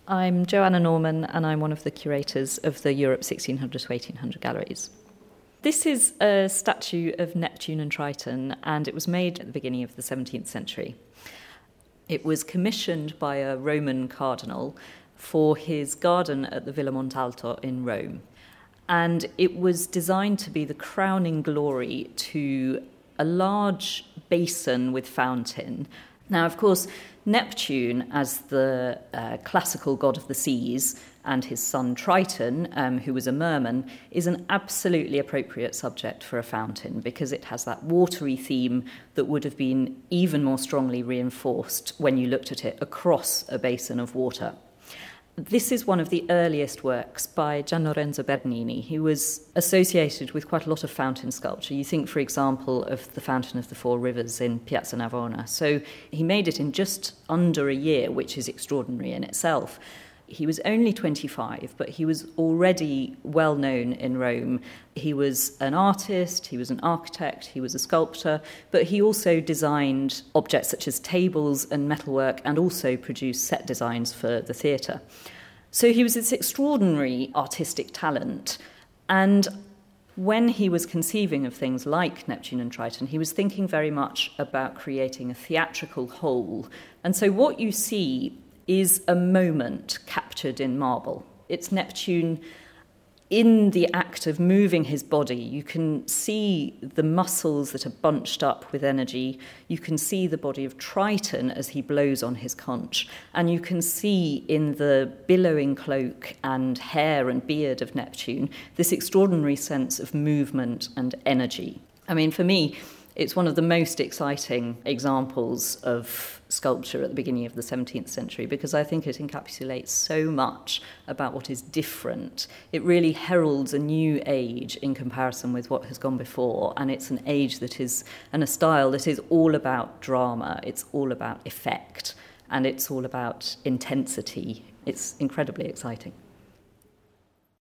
I'm Joanna Norman, and I'm one of the curators of the Europe 1600 to 1800 galleries. This is a statue of Neptune and Triton, and it was made at the beginning of the 17th century. It was commissioned by a Roman cardinal for his garden at the Villa Montalto in Rome. And it was designed to be the crowning glory to a large basin with fountain. Now, of course, Neptune, as the classical god of the seas, and his son Triton, who was a merman, is an absolutely appropriate subject for a fountain because it has that watery theme that would have been even more strongly reinforced when you looked at it across a basin of water. This is one of the earliest works by Gian Lorenzo Bernini. He was associated with quite a lot of fountain sculpture. You think, for example, of the Fountain of the Four Rivers in Piazza Navona. So he made it in just under a year, which is extraordinary in itself. He was only 25, but he was already well known in Rome. He was an artist, he was an architect, he was a sculptor, but he also designed objects such as tables and metalwork and also produced set designs for the theatre. So he was this extraordinary artistic talent. And when he was conceiving of things like Neptune and Triton, he was thinking very much about creating a theatrical whole. And so what you see is a moment captured in marble. It's Neptune in the act of moving his body. You can see the muscles that are bunched up with energy. You can see the body of Triton as he blows on his conch. And you can see in the billowing cloak and hair and beard of Neptune this extraordinary sense of movement and energy. I mean, for me, it's one of the most exciting examples of sculpture at the beginning of the 17th century because I think it encapsulates so much about what is different. It really heralds a new age in comparison with what has gone before, and it's an age that is, and a style that is all about drama, it's all about effect, and it's all about intensity. It's incredibly exciting.